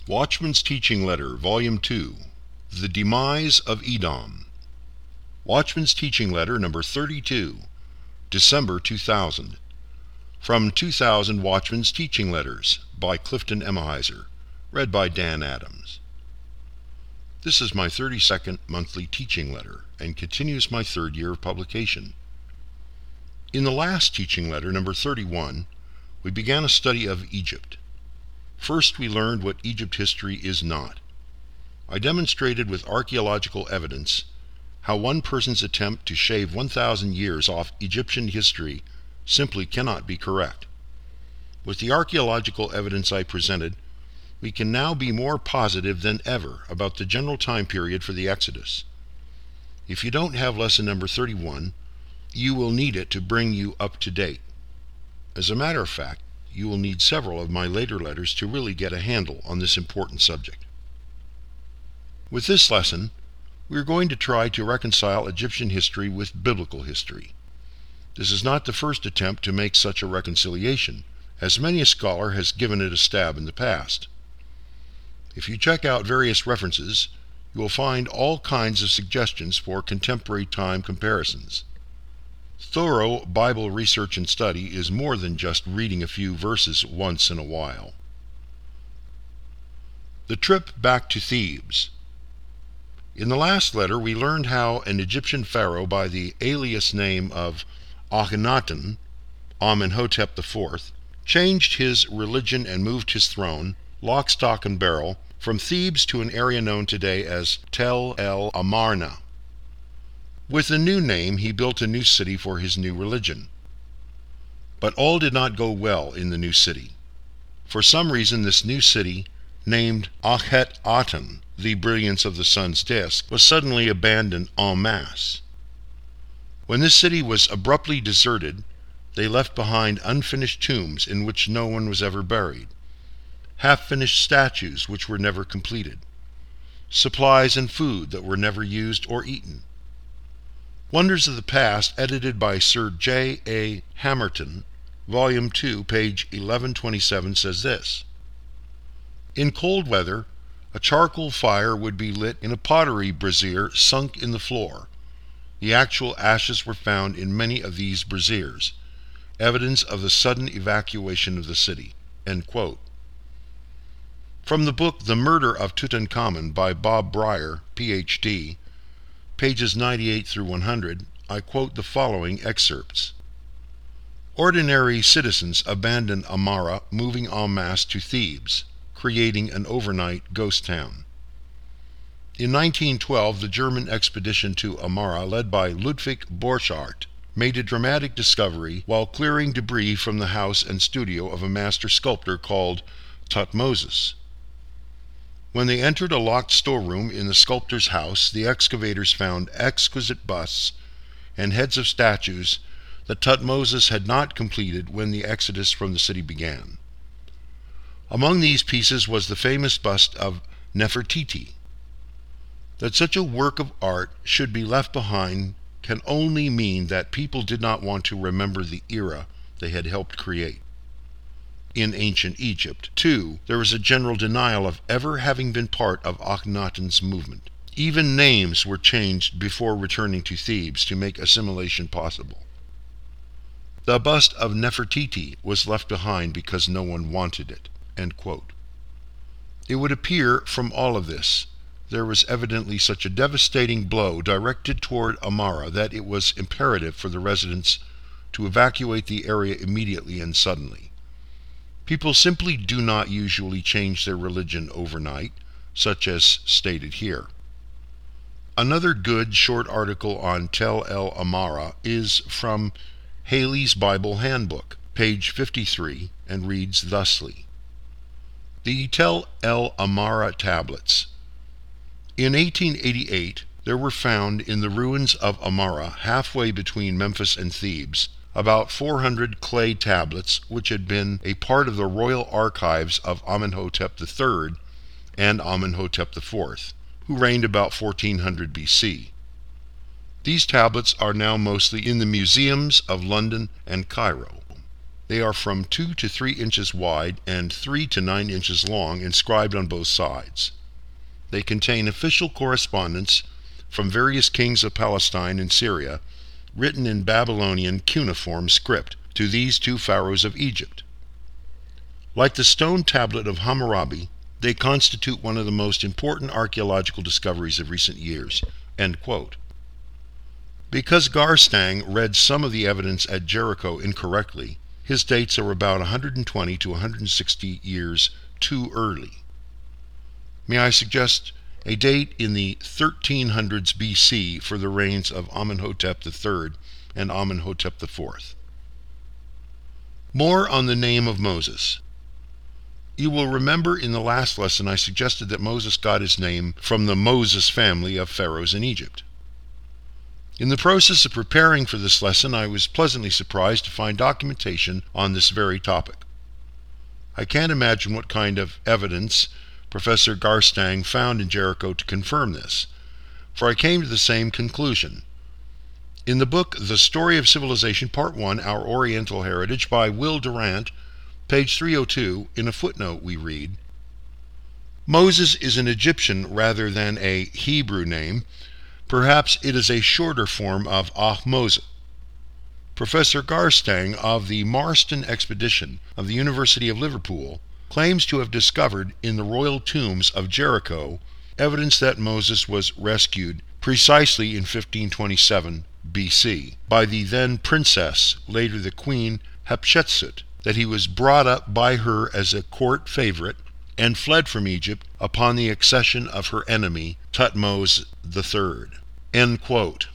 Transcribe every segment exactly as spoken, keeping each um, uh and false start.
Watchman's Teaching Letter, Volume two, The Demise of Edom. Watchman's Teaching Letter number thirty-two, December two thousand. From two thousand Watchman's Teaching Letters by Clifton Emahiser, read by Dan Adams. This is my thirty-second monthly teaching letter and continues my third year of publication. In the last teaching letter, number thirty-one, we began a study of Egypt. First, we learned what Egypt history is not. I demonstrated with archaeological evidence how one person's attempt to shave one thousand years off Egyptian history simply cannot be correct. With the archaeological evidence I presented, we can now be more positive than ever about the general time period for the Exodus. If you don't have lesson number thirty-one, you will need it to bring you up to date. As a matter of fact, you will need several of my later letters to really get a handle on this important subject. With this lesson, we are going to try to reconcile Egyptian history with biblical history. This is not the first attempt to make such a reconciliation, as many a scholar has given it a stab in the past. If you check out various references, you will find all kinds of suggestions for contemporary time comparisons. Thorough Bible research and study is more than just reading a few verses once in a while. The trip back to Thebes. In the last letter, we learned how an Egyptian pharaoh by the alias name of Akhenaten, Amenhotep the fourth, changed his religion and moved his throne, lock, stock, and barrel, from Thebes to an area known today as Tel El Amarna. With the new name, he built a new city for his new religion. But all did not go well in the new city. For some reason, this new city, named Akhet-Aten, the brilliance of the sun's disk, was suddenly abandoned en masse. When this city was abruptly deserted, they left behind unfinished tombs in which no one was ever buried, half-finished statues which were never completed, supplies and food that were never used or eaten. Wonders of the Past, edited by Sir J. A. Hamerton, Volume two, page eleven twenty-seven, says this: In cold weather, a charcoal fire would be lit in a pottery brazier sunk in the floor. The actual ashes were found in many of these braziers, evidence of the sudden evacuation of the city. End quote. From the book The Murder of Tutankhamun by Bob Breyer, P H D, pages ninety-eight through one hundred, I quote the following excerpts. Ordinary citizens abandoned Amara, moving en masse to Thebes, creating an overnight ghost town. In nineteen twelve, the German expedition to Amara, led by Ludwig Borchardt, made a dramatic discovery while clearing debris from the house and studio of a master sculptor called Thutmoses. When they entered a locked storeroom in the sculptor's house, the excavators found exquisite busts and heads of statues that Thutmoses had not completed when the exodus from the city began. Among these pieces was the famous bust of Nefertiti. That such a work of art should be left behind can only mean that people did not want to remember the era they had helped create. In ancient Egypt, too, there was a general denial of ever having been part of Akhenaten's movement. Even names were changed before returning to Thebes to make assimilation possible. The bust of Nefertiti was left behind because no one wanted it. End quote. It would appear from all of this there was evidently such a devastating blow directed toward Amara that it was imperative for the residents to evacuate the area immediately and suddenly. People simply do not usually change their religion overnight, such as stated here. Another good short article on Tel El Amarna is from Haley's Bible Handbook, page fifty-three, and reads thusly: The Tel El Amarna tablets. In eighteen eighty-eight, there were found in the ruins of Amara, halfway between Memphis and Thebes, about four hundred clay tablets which had been a part of the royal archives of Amenhotep the third and Amenhotep the fourth, who reigned about fourteen hundred B C. These tablets are now mostly in the museums of London and Cairo. They are from two to three inches wide and three to nine inches long, inscribed on both sides. They contain official correspondence from various kings of Palestine and Syria, written in Babylonian cuneiform script to these two pharaohs of Egypt. Like the stone tablet of Hammurabi, they constitute one of the most important archaeological discoveries of recent years." End quote. Because Garstang read some of the evidence at Jericho incorrectly, his dates are about one hundred twenty to one hundred sixty years too early. May I suggest a date in the thirteen hundreds B C for the reigns of Amenhotep the third and Amenhotep the fourth. More on the name of Moses. You will remember in the last lesson I suggested that Moses got his name from the Moses family of pharaohs in Egypt. In the process of preparing for this lesson, I was pleasantly surprised to find documentation on this very topic. I can't imagine what kind of evidence Professor Garstang found in Jericho to confirm this, for I came to the same conclusion. In the book The Story of Civilization, Part one, Our Oriental Heritage, by Will Durant, page three oh two, in a footnote we read, "Moses is an Egyptian rather than a Hebrew name. Perhaps it is a shorter form of Ahmose." Professor Garstang of the Marston Expedition of the University of Liverpool claims to have discovered in the royal tombs of Jericho evidence that Moses was rescued precisely in fifteen twenty-seven B C by the then princess, later the Queen Hatshepsut, that he was brought up by her as a court favorite and fled from Egypt upon the accession of her enemy, Thutmose the third. End quote.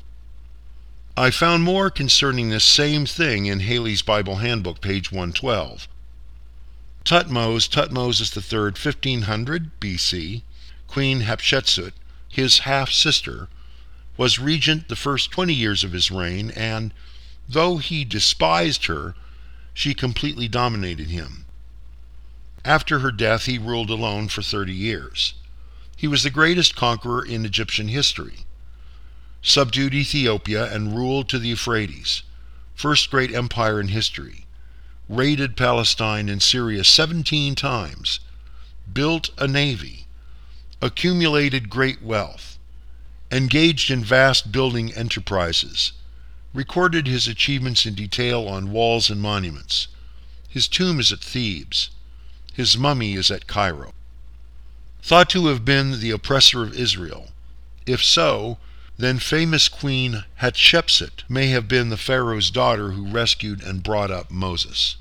I found more concerning this same thing in Haley's Bible Handbook, page one twelve. Thutmose, Thutmose the third, fifteen hundred B C, Queen Hatshepsut, his half-sister, was regent the first twenty years of his reign, and, though he despised her, she completely dominated him. After her death, he ruled alone for thirty years. He was the greatest conqueror in Egyptian history, subdued Ethiopia and ruled to the Euphrates, first great empire in history, raided Palestine and Syria seventeen times, built a navy, accumulated great wealth, engaged in vast building enterprises, recorded his achievements in detail on walls and monuments. His tomb is at Thebes. His mummy is at Cairo. Thought to have been the oppressor of Israel. If so, then famous Queen Hatshepsut may have been the Pharaoh's daughter who rescued and brought up Moses.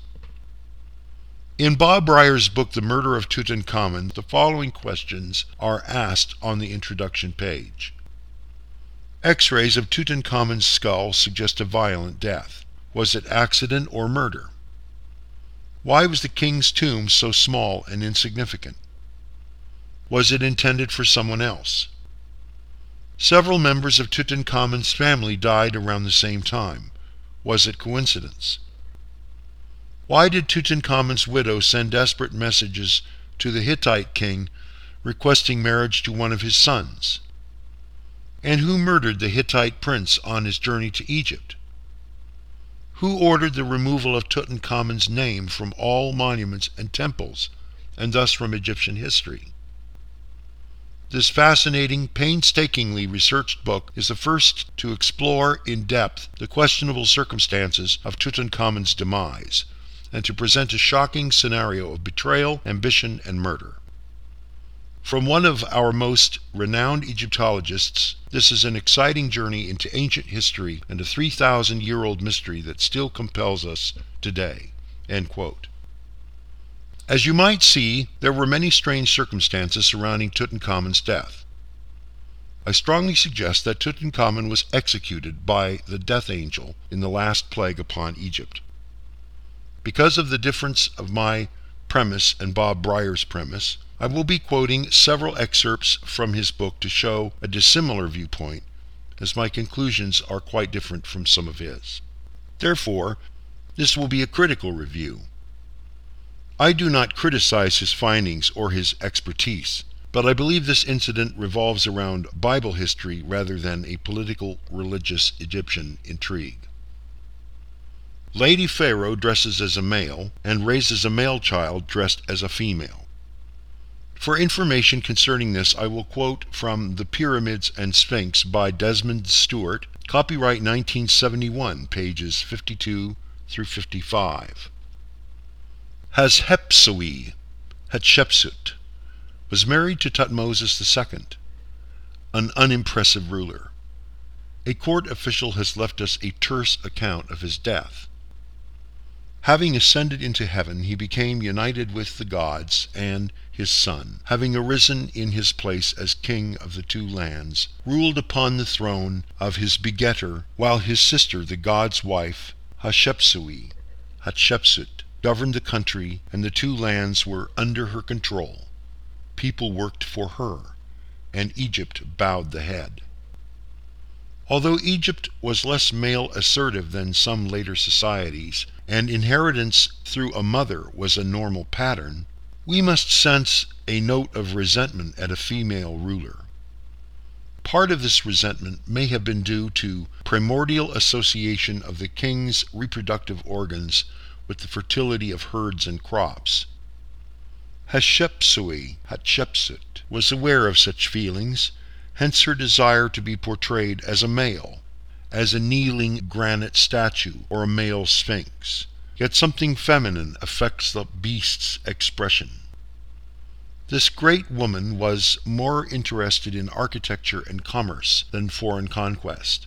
In Bob Breyer's book, The Murder of Tutankhamun, the following questions are asked on the introduction page. X-rays of Tutankhamun's skull suggest a violent death. Was it accident or murder? Why was the king's tomb so small and insignificant? Was it intended for someone else? Several members of Tutankhamun's family died around the same time. Was it coincidence? Why did Tutankhamun's widow send desperate messages to the Hittite king requesting marriage to one of his sons? And who murdered the Hittite prince on his journey to Egypt? Who ordered the removal of Tutankhamun's name from all monuments and temples, and thus from Egyptian history? This fascinating, painstakingly researched book is the first to explore in depth the questionable circumstances of Tutankhamun's demise, and to present a shocking scenario of betrayal, ambition, and murder. From one of our most renowned Egyptologists, this is an exciting journey into ancient history and a three thousand year old mystery that still compels us today. End quote. As you might see, there were many strange circumstances surrounding Tutankhamun's death. I strongly suggest that Tutankhamun was executed by the death angel in the last plague upon Egypt. Because of the difference of my premise and Bob Breyer's premise, I will be quoting several excerpts from his book to show a dissimilar viewpoint, as my conclusions are quite different from some of his. Therefore, this will be a critical review. I do not criticize his findings or his expertise, but I believe this incident revolves around Bible history rather than a political, religious Egyptian intrigue. Lady Pharaoh dresses as a male and raises a male child dressed as a female. For information concerning this, I will quote from The Pyramids and Sphinx by Desmond Stewart, copyright nineteen seventy-one, pages fifty-two through fifty-five. Hatshepsut, Hatshepsut, was married to Thutmose the Second, an unimpressive ruler. A court official has left us a terse account of his death. Having ascended into heaven, he became united with the gods and his son, having arisen in his place as king of the two lands, ruled upon the throne of his begetter, while his sister, the god's wife, Hatshepsut, Hatshepsut, governed the country, and the two lands were under her control. People worked for her, and Egypt bowed the head. Although Egypt was less male assertive than some later societies, and inheritance through a mother was a normal pattern, we must sense a note of resentment at a female ruler. Part of this resentment may have been due to primordial association of the king's reproductive organs with the fertility of herds and crops. Hatshepsut, Hatshepsut, was aware of such feelings, hence her desire to be portrayed as a male, as a kneeling granite statue or a male sphinx. Yet something feminine affects the beast's expression. This great woman was more interested in architecture and commerce than foreign conquest.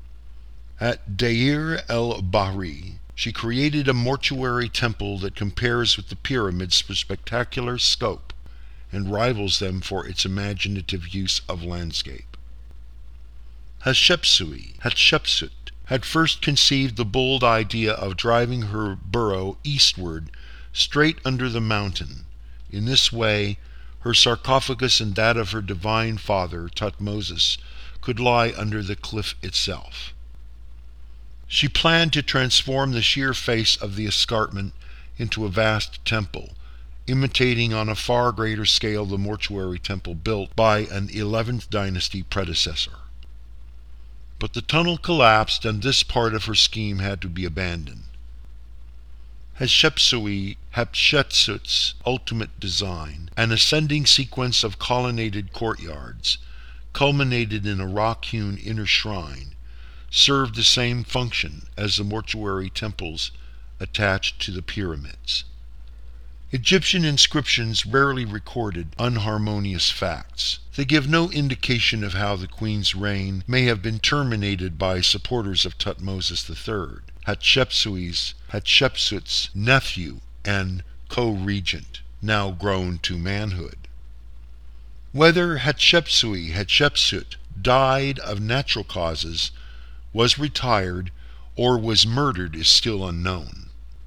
At Deir el-Bahri, she created a mortuary temple that compares with the pyramids for spectacular scope and rivals them for its imaginative use of landscape. Hatshepsut, Hatshepsut, had first conceived the bold idea of driving her burrow eastward, straight under the mountain. In this way, her sarcophagus and that of her divine father, Thutmose, could lie under the cliff itself. She planned to transform the sheer face of the escarpment into a vast temple, imitating on a far greater scale the mortuary temple built by an eleventh dynasty predecessor. But the tunnel collapsed, and this part of her scheme had to be abandoned. Hatshepsut, Hatshepsut's ultimate design, an ascending sequence of colonnaded courtyards, culminated in a rock-hewn inner shrine, served the same function as the mortuary temples attached to the pyramids. Egyptian inscriptions rarely recorded unharmonious facts. They give no indication of how the queen's reign may have been terminated by supporters of Thutmose the Third, Hatshepsut's, Hatshepsut's nephew and co-regent, now grown to manhood. Whether Hatshepsut, Hatshepsut died of natural causes, was retired, or was murdered is still unknown.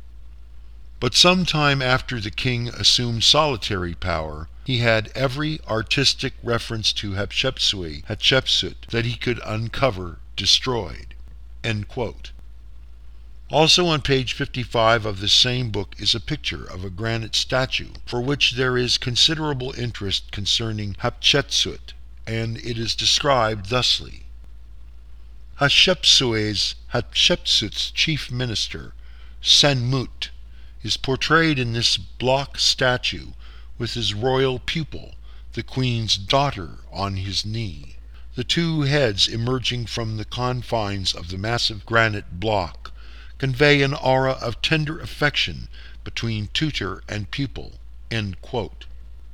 But some time after the king assumed solitary power, he had every artistic reference to Hatshepsut, Hatshepsut that he could uncover destroyed." End quote. Also on page fifty-five of the same book is a picture of a granite statue, for which there is considerable interest concerning Hatshepsut, and it is described thusly. Hatshepsut's, Hatshepsut's chief minister, Senmut, is portrayed in this block statue with his royal pupil, the queen's daughter, on his knee. The two heads emerging from the confines of the massive granite block convey an aura of tender affection between tutor and pupil. End quote.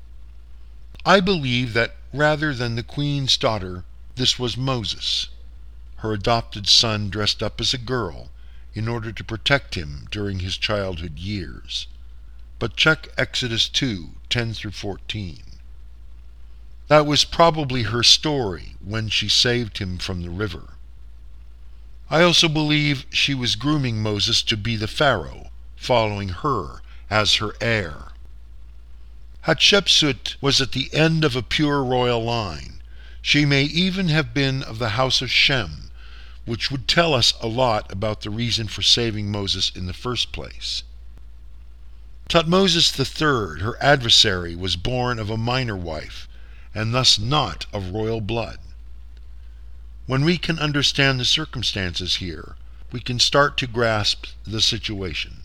I believe that rather than the queen's daughter, this was Moses, her adopted son dressed up as a girl in order to protect him during his childhood years. But check Exodus two, ten through fourteen. That was probably her story when she saved him from the river. I also believe she was grooming Moses to be the Pharaoh, following her as her heir. Hatshepsut was at the end of a pure royal line. She may even have been of the house of Shem, which would tell us a lot about the reason for saving Moses in the first place. Thutmose the Third, her adversary, was born of a minor wife, and thus not of royal blood. When we can understand the circumstances here, we can start to grasp the situation.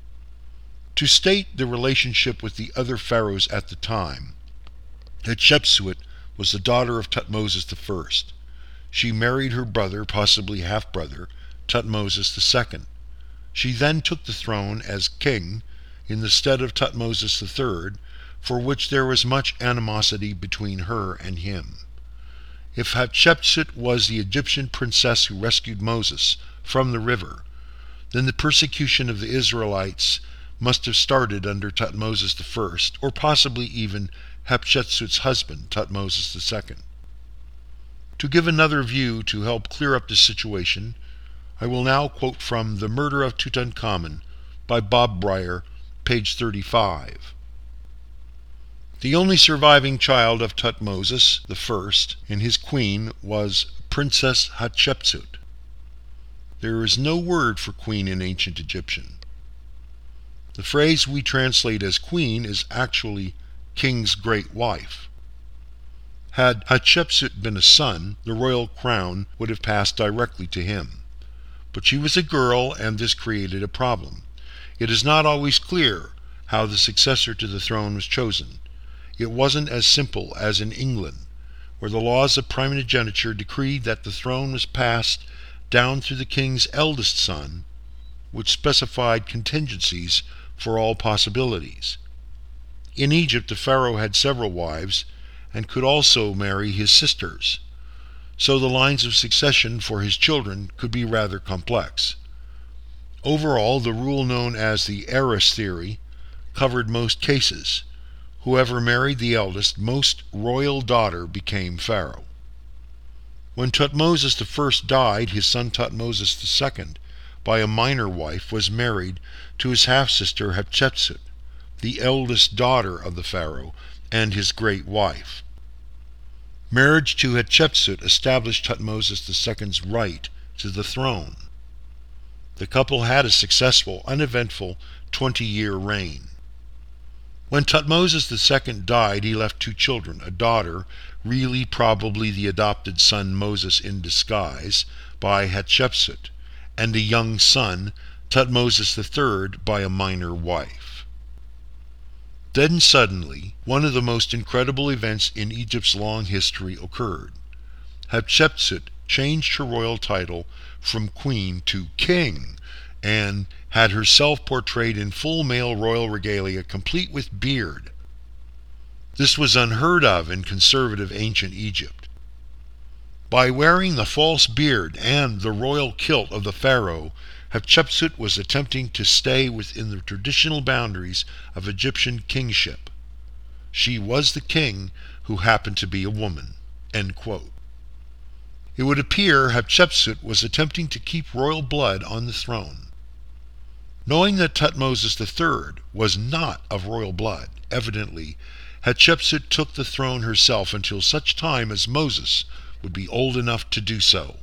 To state the relationship with the other pharaohs at the time, Hatshepsut was the daughter of Thutmose the First. She married her brother, possibly half-brother, Thutmose the Second. She then took the throne as king in the stead of Thutmose the Third, for which there was much animosity between her and him. If Hatshepsut was the Egyptian princess who rescued Moses from the river, then the persecution of the Israelites must have started under Thutmose the First, or possibly even Hatshepsut's husband, Thutmose the Second. To give another view to help clear up the situation, I will now quote from The Murder of Tutankhamun by Bob Breyer, page thirty-five. The only surviving child of Thutmose the First and his queen was Princess Hatshepsut. There is no word for queen in ancient Egyptian. The phrase we translate as queen is actually king's great wife. Had Hatshepsut been a son, the royal crown would have passed directly to him. But she was a girl, and this created a problem. It is not always clear how the successor to the throne was chosen. It wasn't as simple as in England, where the laws of primogeniture decreed that the throne was passed down through the king's eldest son, which specified contingencies for all possibilities. In Egypt, the pharaoh had several wives and could also marry his sisters, so the lines of succession for his children could be rather complex. Overall, the rule known as the heiress theory covered most cases. Whoever married the eldest, most royal daughter became pharaoh. When Thutmose the First died, his son Thutmose the Second, by a minor wife, was married to his half-sister Hatshepsut, the eldest daughter of the pharaoh and his great wife. Marriage to Hatshepsut established Thutmose the Second's right to the throne. The couple had a successful, uneventful twenty-year reign. When Thutmose the Second died, he left two children, a daughter, really probably the adopted son Moses in disguise, by Hatshepsut, and a young son, Thutmose the Third, by a minor wife. Then suddenly, one of the most incredible events in Egypt's long history occurred. Hatshepsut changed her royal title from queen to king, and had herself portrayed in full male royal regalia, complete with beard. This was unheard of in conservative ancient Egypt. By wearing the false beard and the royal kilt of the pharaoh, Hatshepsut was attempting to stay within the traditional boundaries of Egyptian kingship. She was the king who happened to be a woman." End quote. It would appear Hatshepsut was attempting to keep royal blood on the throne. Knowing that Thutmose the Third was not of royal blood, evidently, Hatshepsut took the throne herself until such time as Moses would be old enough to do so.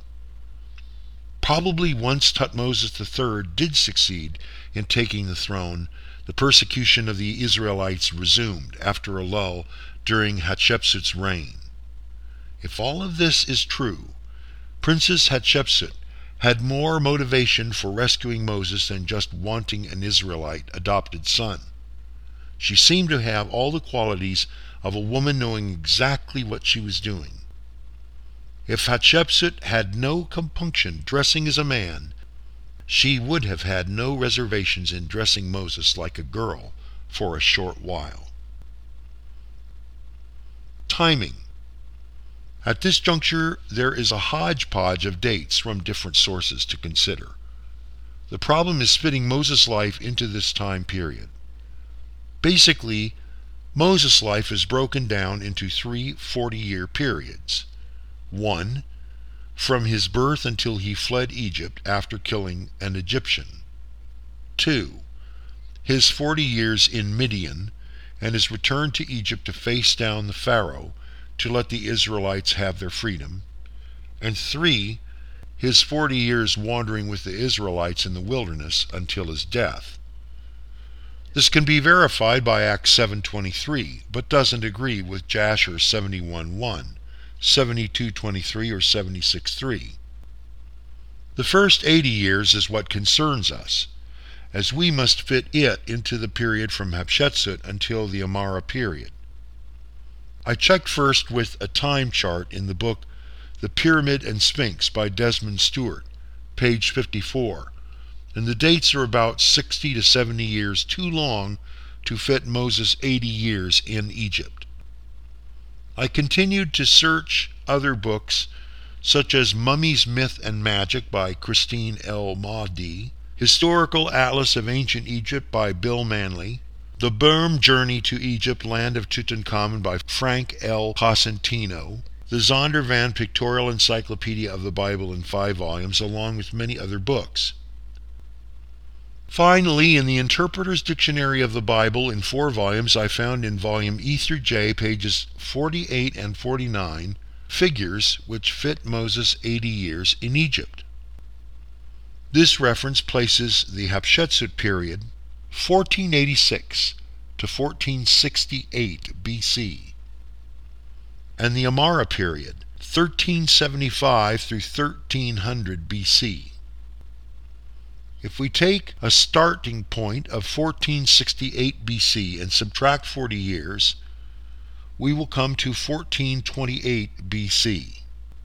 Probably once Thutmose the Third did succeed in taking the throne, the persecution of the Israelites resumed after a lull during Hatshepsut's reign. If all of this is true, Princess Hatshepsut had more motivation for rescuing Moses than just wanting an Israelite adopted son. She seemed to have all the qualities of a woman knowing exactly what she was doing. If Hatshepsut had no compunction dressing as a man, she would have had no reservations in dressing Moses like a girl for a short while. Timing. At this juncture, there is a hodgepodge of dates from different sources to consider. The problem is fitting Moses' life into this time period. Basically, Moses' life is broken down into three forty-year periods. One, from his birth until he fled Egypt after killing an Egyptian. Two, his forty years in Midian and his return to Egypt to face down the Pharaoh to let the Israelites have their freedom. And three, his forty years wandering with the Israelites in the wilderness until his death. This can be verified by Acts seven twenty-three, but doesn't agree with Jasher seventy-one one, seventy-two twenty-three, or seventy-six three. The first eighty years is what concerns us, as we must fit it into the period from Hatshepsut until the Amara period. I checked first with a time chart in the book The Pyramid and Sphinx by Desmond Stewart, page fifty-four, and the dates are about sixty to seventy years too long to fit Moses' eighty years in Egypt. I continued to search other books such as Mummies, Myth and Magic by Christine L. Mahdi, Historical Atlas of Ancient Egypt by Bill Manley, The Burm Journey to Egypt, Land of Tutankhamun by Frank L. Cosentino, the Zondervan Pictorial Encyclopedia of the Bible in five volumes, along with many other books. Finally, in the Interpreter's Dictionary of the Bible in four volumes, I found in volume E through J, pages forty-eight and forty-nine, figures which fit Moses' eighty years in Egypt. This reference places the Hatshepsut period fourteen eighty-six to fourteen sixty-eight B C, and the Amara period thirteen seventy-five through thirteen hundred B C. If we take a starting point of fourteen sixty-eight B C and subtract forty years, we will come to fourteen twenty-eight B C.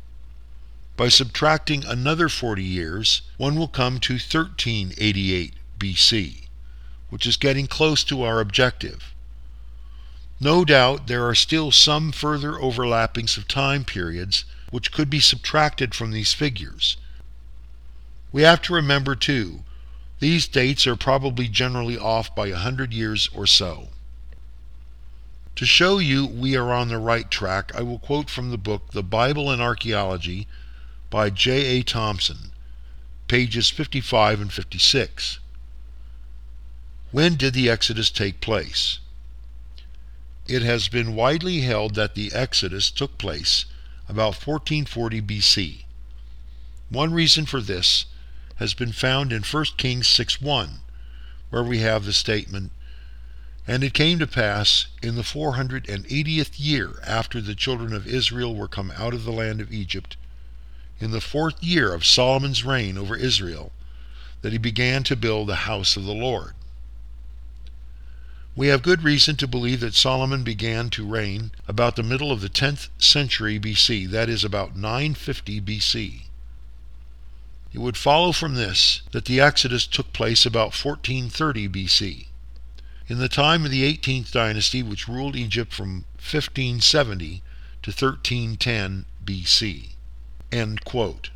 By subtracting another forty years, one will come to thirteen eighty-eight B C, which is getting close to our objective. No doubt there are still some further overlappings of time periods which could be subtracted from these figures. We have to remember, too, these dates are probably generally off by a hundred years or so. To show you we are on the right track, I will quote from the book The Bible and Archaeology by J A Thompson, pages fifty-five and fifty-six. When did the Exodus take place? It has been widely held that the Exodus took place about fourteen forty B C. One reason for this has been found in First Kings six one, where we have the statement, "And it came to pass in the four hundred and eightieth year after the children of Israel were come out of the land of Egypt, in the fourth year of Solomon's reign over Israel, that he began to build the house of the Lord." We have good reason to believe that Solomon began to reign about the middle of the tenth century B C, that is, about nine fifty B C. It would follow from this that the Exodus took place about fourteen thirty B C, in the time of the eighteenth dynasty, which ruled Egypt from fifteen seventy to thirteen ten B C. End quote.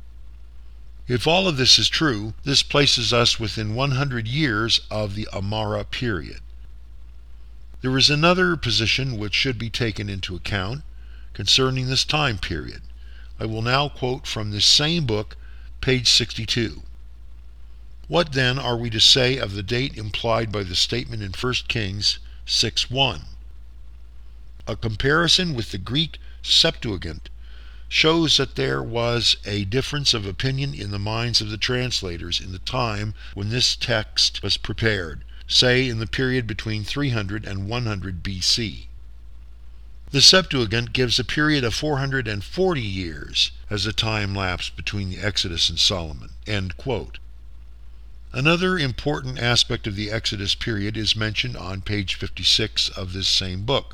If all of this is true, this places us within one hundred years of the Amara period. There is another position which should be taken into account concerning this time period. I will now quote from this same book, page sixty-two. What then are we to say of the date implied by the statement in First Kings six one? A comparison with the Greek Septuagint shows that there was a difference of opinion in the minds of the translators in the time when this text was prepared, say in the period between three hundred and one hundred B C. The Septuagint gives a period of four hundred forty years as a time lapse between the Exodus and Solomon. End quote. Another important aspect of the Exodus period is mentioned on page fifty-six of this same book.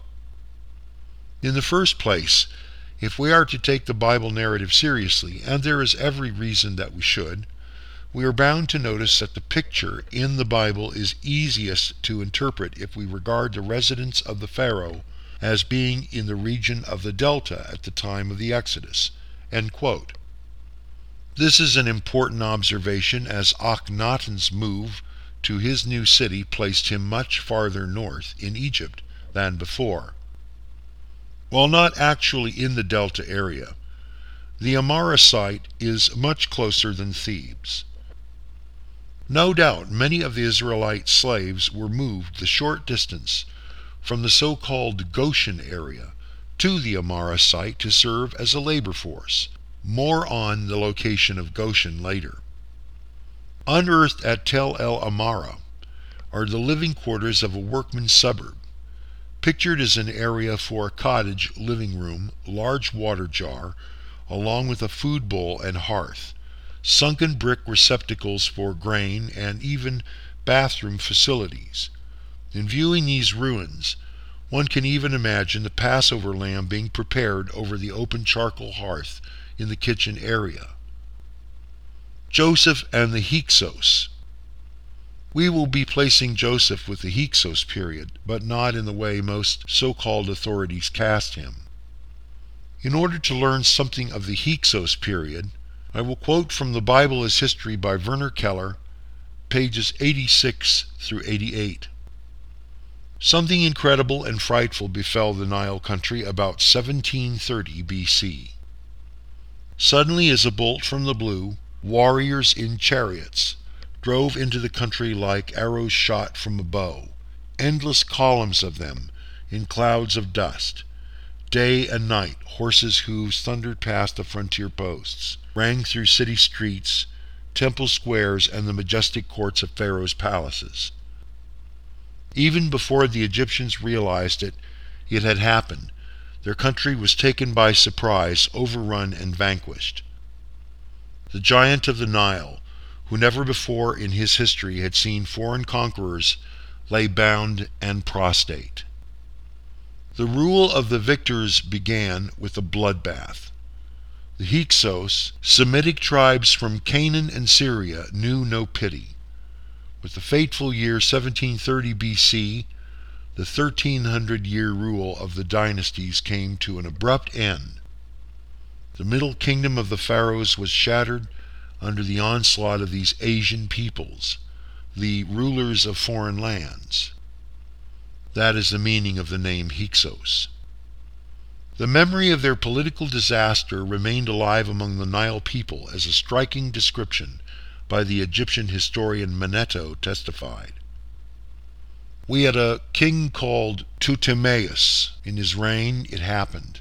In the first place, if we are to take the Bible narrative seriously, and there is every reason that we should, we are bound to notice that the picture in the Bible is easiest to interpret if we regard the residence of the Pharaoh as being in the region of the Delta at the time of the Exodus. End quote. This is an important observation, as Akhenaten's move to his new city placed him much farther north in Egypt than before. While not actually in the Delta area, the Amara site is much closer than Thebes. No doubt many of the Israelite slaves were moved the short distance from the so-called Goshen area to the Amara site to serve as a labor force. More on the location of Goshen later. Unearthed at Tel El Amara are the living quarters of a workman's suburb, pictured as an area for a cottage living room, large water jar, along with a food bowl and hearth, sunken brick receptacles for grain, and even bathroom facilities. In viewing these ruins, one can even imagine the Passover lamb being prepared over the open charcoal hearth in the kitchen area. Joseph and the Hyksos. We will be placing Joseph with the Hyksos period, but not in the way most so-called authorities cast him. In order to learn something of the Hyksos period, I will quote from The Bible as History by Werner Keller, pages eighty-six through eighty-eight. Something incredible and frightful befell the Nile country about seventeen thirty B C. Suddenly, as a bolt from the blue, warriors in chariots drove into the country like arrows shot from a bow, endless columns of them in clouds of dust. Day and night, horses' hooves thundered past the frontier posts, rang through city streets, temple squares, and the majestic courts of Pharaoh's palaces. Even before the Egyptians realized it, it had happened. Their country was taken by surprise, overrun, and vanquished. The giant of the Nile, who never before in his history had seen foreign conquerors, lay bound and prostrate. The rule of the victors began with a bloodbath. The Hyksos, Semitic tribes from Canaan and Syria, knew no pity. With the fateful year seventeen thirty B C, the thirteen hundred year rule of the dynasties came to an abrupt end. The middle kingdom of the pharaohs was shattered under the onslaught of these Asian peoples, the rulers of foreign lands. That is the meaning of the name Hyksos. The memory of their political disaster remained alive among the Nile people, as a striking description by the Egyptian historian Manetho testified. We had a king called Ptolemaeus. In his reign it happened.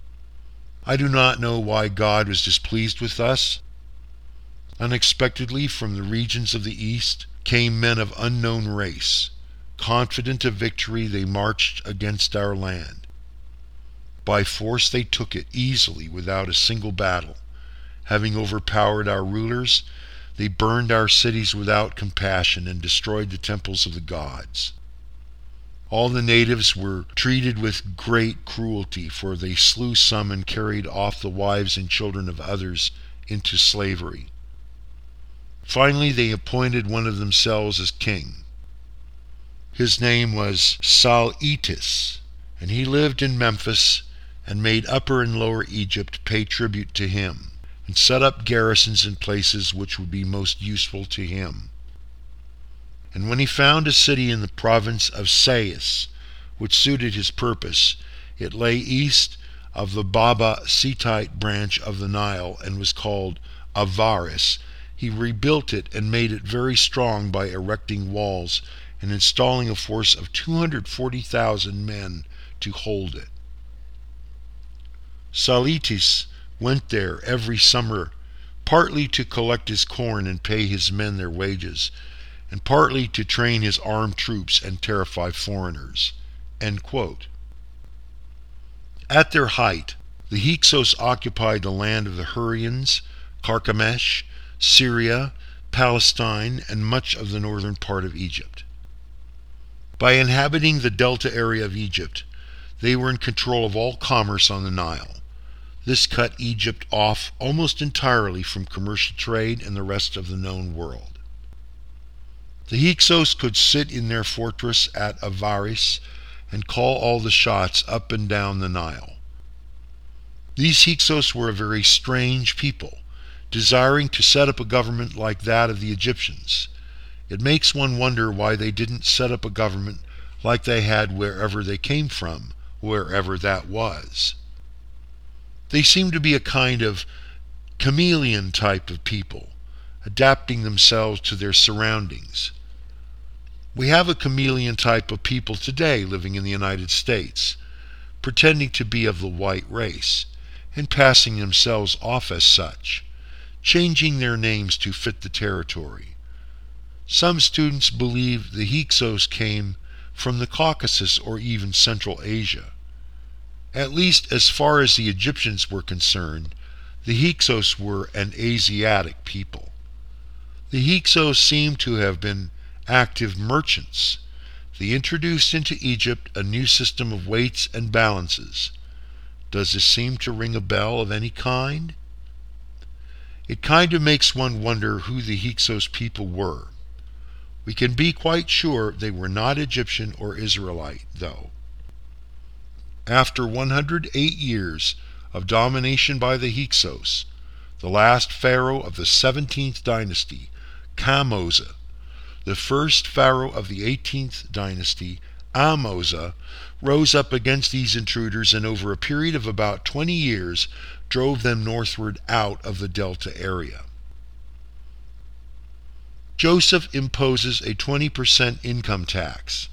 I do not know why God was displeased with us. Unexpectedly from the regions of the east came men of unknown race. Confident of victory, they marched against our land. By force they took it easily without a single battle. Having overpowered our rulers, they burned our cities without compassion and destroyed the temples of the gods. All the natives were treated with great cruelty, for they slew some and carried off the wives and children of others into slavery. Finally, they appointed one of themselves as king. His name was Sal'itis, and he lived in Memphis and made Upper and Lower Egypt pay tribute to him, and set up garrisons in places which would be most useful to him. And when he found a city in the province of Sais, which suited his purpose, it lay east of the Baba Setite branch of the Nile, and was called Avaris. He rebuilt it and made it very strong by erecting walls and installing a force of two hundred forty thousand men to hold it. Sal'itis went there every summer, partly to collect his corn and pay his men their wages, and partly to train his armed troops and terrify foreigners." End quote. At their height, the Hyksos occupied the land of the Hurrians, Carchemish, Syria, Palestine, and much of the northern part of Egypt. By inhabiting the delta area of Egypt, they were in control of all commerce on the Nile. This cut Egypt off almost entirely from commercial trade and the rest of the known world. The Hyksos could sit in their fortress at Avaris and call all the shots up and down the Nile. These Hyksos were a very strange people, desiring to set up a government like that of the Egyptians. It makes one wonder why they didn't set up a government like they had wherever they came from, wherever that was. They seem to be a kind of chameleon type of people, adapting themselves to their surroundings. We have a chameleon type of people today living in the United States, pretending to be of the white race, and passing themselves off as such, changing their names to fit the territory. Some students believe the Hyksos came from the Caucasus or even Central Asia. At least as far as the Egyptians were concerned, The Hyksos were an Asiatic people. The Hyksos seem to have been active merchants. They introduced into Egypt a new system of weights and balances. Does this seem to ring a bell of any kind? It kind of makes one wonder who the Hyksos people were. We can be quite sure they were not Egyptian or Israelite, though. After one hundred eight years of domination by the Hyksos, the last pharaoh of the seventeenth dynasty, Kamoza, the first pharaoh of the eighteenth dynasty, Amoza, rose up against these intruders and over a period of about twenty years drove them northward out of the Delta area. Joseph imposes a twenty percent income tax.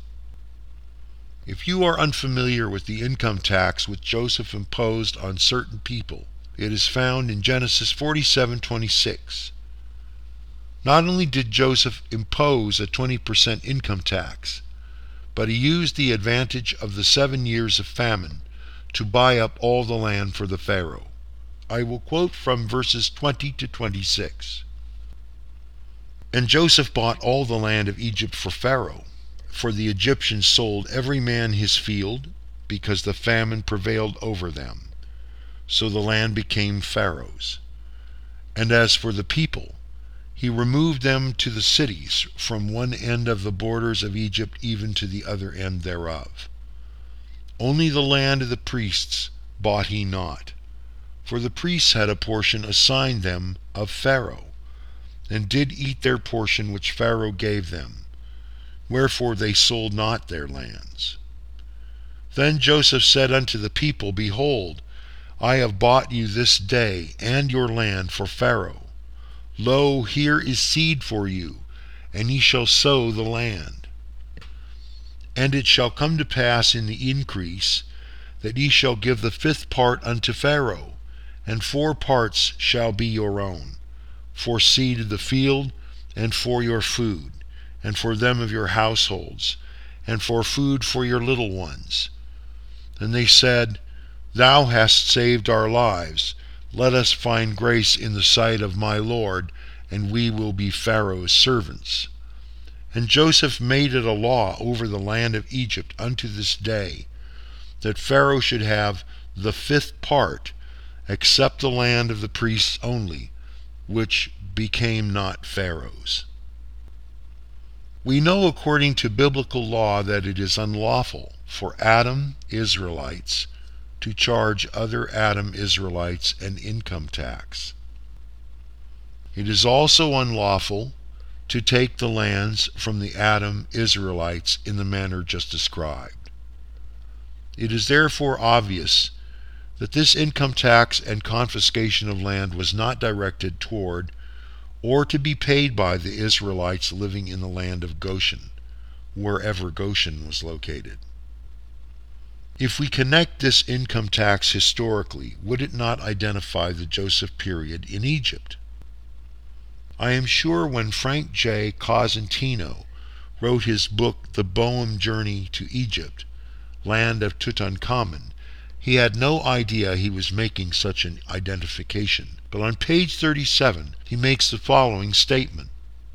If you are unfamiliar with the income tax which Joseph imposed on certain people, it is found in Genesis forty-seven twenty-six. Not only did Joseph impose a twenty percent income tax, but he used the advantage of the seven years of famine to buy up all the land for the Pharaoh. I will quote from verses twenty to twenty-six. And Joseph bought all the land of Egypt for Pharaoh, for the Egyptians sold every man his field, because the famine prevailed over them. So the land became Pharaoh's. And as for the people, he removed them to the cities, from one end of the borders of Egypt even to the other end thereof. Only the land of the priests bought he not, for the priests had a portion assigned them of Pharaoh, and did eat their portion which Pharaoh gave them. Wherefore they sold not their lands. Then Joseph said unto the people, Behold, I have bought you this day and your land for Pharaoh. Lo, here is seed for you, and ye shall sow the land. And it shall come to pass in the increase, that ye shall give the fifth part unto Pharaoh, and four parts shall be your own, for seed of the field, and for your food, and for them of your households, and for food for your little ones. And they said, Thou hast saved our lives. Let us find grace in the sight of my Lord, and we will be Pharaoh's servants. And Joseph made it a law over the land of Egypt unto this day, that Pharaoh should have the fifth part, except the land of the priests only, which became not Pharaoh's. We know according to biblical law that it is unlawful for Adam Israelites to charge other Adam Israelites an income tax. It is also unlawful to take the lands from the Adam Israelites in the manner just described. It is therefore obvious that this income tax and confiscation of land was not directed toward or to be paid by the Israelites living in the land of Goshen, wherever Goshen was located. If we connect this income tax historically, would it not identify the Joseph period in Egypt? I am sure when Frank J. Cosentino wrote his book The Boehm Journey to Egypt, Land of Tutankhamun, he had no idea he was making such an identification. But on page thirty-seven, he makes the following statement.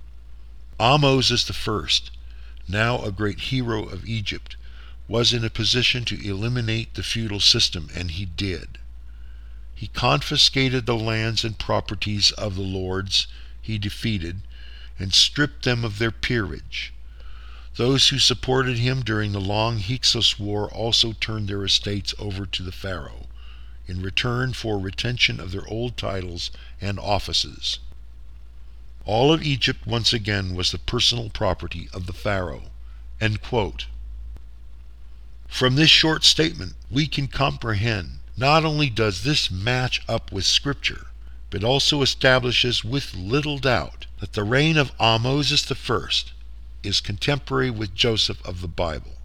Ahmoses the First, now a great hero of Egypt, was in a position to eliminate the feudal system, and he did. He confiscated the lands and properties of the lords he defeated, and stripped them of their peerage. Those who supported him during the long Hyksos War also turned their estates over to the Pharaoh, in return for retention of their old titles and offices. All of Egypt once again was the personal property of the Pharaoh. End quote. From this short statement, we can comprehend not only does this match up with Scripture, but also establishes with little doubt that the reign of Ahmoses the First is contemporary with Joseph of the Bible.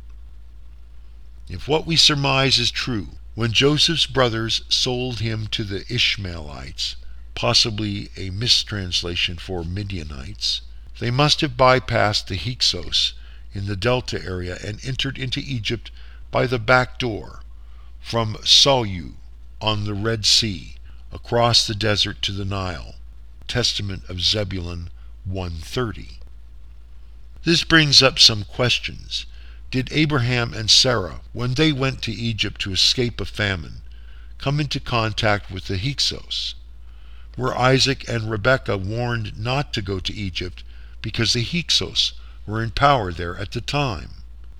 If what we surmise is true, when Joseph's brothers sold him to the Ishmaelites, possibly a mistranslation for Midianites, they must have bypassed the Hyksos in the Delta area and entered into Egypt by the back door, from Salu on the Red Sea, across the desert to the Nile. Testament of Zebulun one thirty. This brings up some questions. Did Abraham and Sarah, when they went to Egypt to escape a famine, come into contact with the Hyksos? Were Isaac and Rebekah warned not to go to Egypt because the Hyksos were in power there at the time?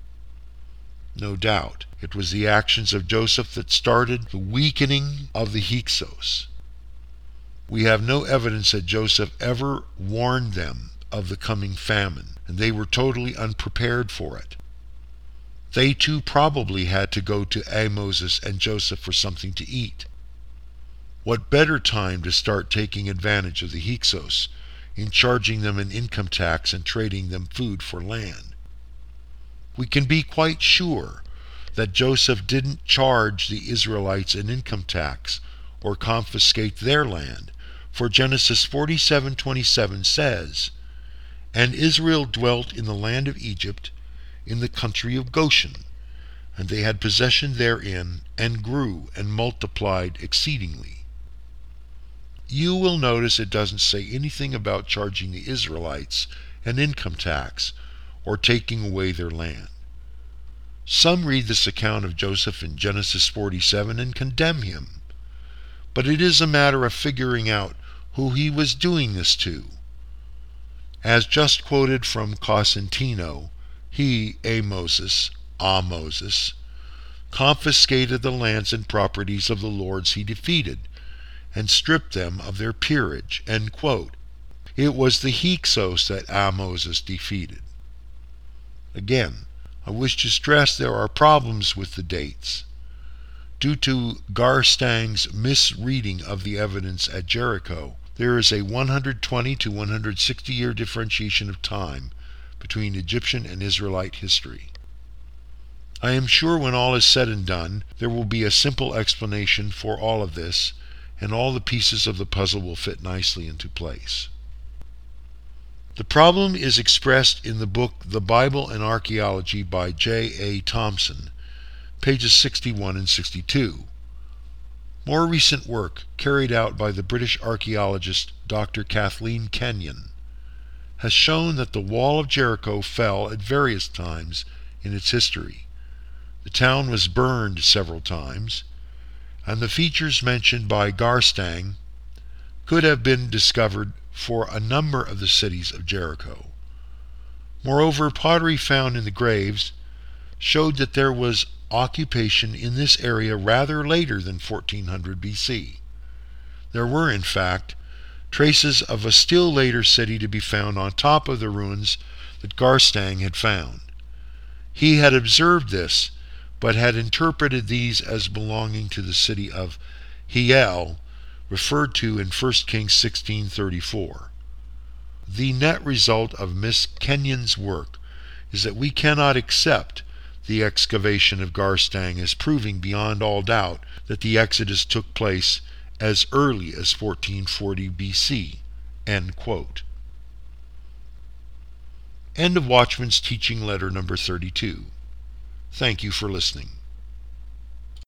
No doubt, it was the actions of Joseph that started the weakening of the Hyksos. We have no evidence that Joseph ever warned them of the coming famine, and they were totally unprepared for it. They too probably had to go to Moses and Joseph for something to eat. What better time to start taking advantage of the Hyksos in charging them an income tax and trading them food for land? We can be quite sure that Joseph didn't charge the Israelites an income tax or confiscate their land, for Genesis forty-seven twenty-seven says, "And Israel dwelt in the land of Egypt, in the country of Goshen, and they had possession therein, and grew and multiplied exceedingly." You will notice it doesn't say anything about charging the Israelites an income tax or taking away their land. Some read this account of Joseph in Genesis forty-seven and condemn him, but it is a matter of figuring out who he was doing this to. As just quoted from Cosentino, he, a Moses, a Moses, confiscated the lands and properties of the lords he defeated, and stripped them of their peerage. End quote. It was the Hyksos that a Moses defeated. Again, I wish to stress there are problems with the dates. Due to Garstang's misreading of the evidence at Jericho, there is a one hundred twenty to one hundred sixty year differentiation of time between Egyptian and Israelite history. I am sure when all is said and done, there will be a simple explanation for all of this, and all the pieces of the puzzle will fit nicely into place. The problem is expressed in the book The Bible and Archaeology by J A Thompson, pages sixty-one and sixty-two. More recent work, carried out by the British archaeologist Doctor Kathleen Kenyon, has shown that the wall of Jericho fell at various times in its history. The town was burned several times, and the features mentioned by Garstang could have been discovered for a number of the cities of Jericho. Moreover, pottery found in the graves showed that there was occupation in this area rather later than fourteen hundred B C. There were, in fact, traces of a still later city to be found on top of the ruins that Garstang had found. He had observed this, but had interpreted these as belonging to the city of Hiel, referred to in First Kings sixteen thirty-four. The net result of Miss Kenyon's work is that we cannot accept the excavation of Garstang as proving beyond all doubt that the Exodus took place as early as fourteen forty B C. End quote. End of Watchman's Teaching Letter number thirty-two. Thank you for listening.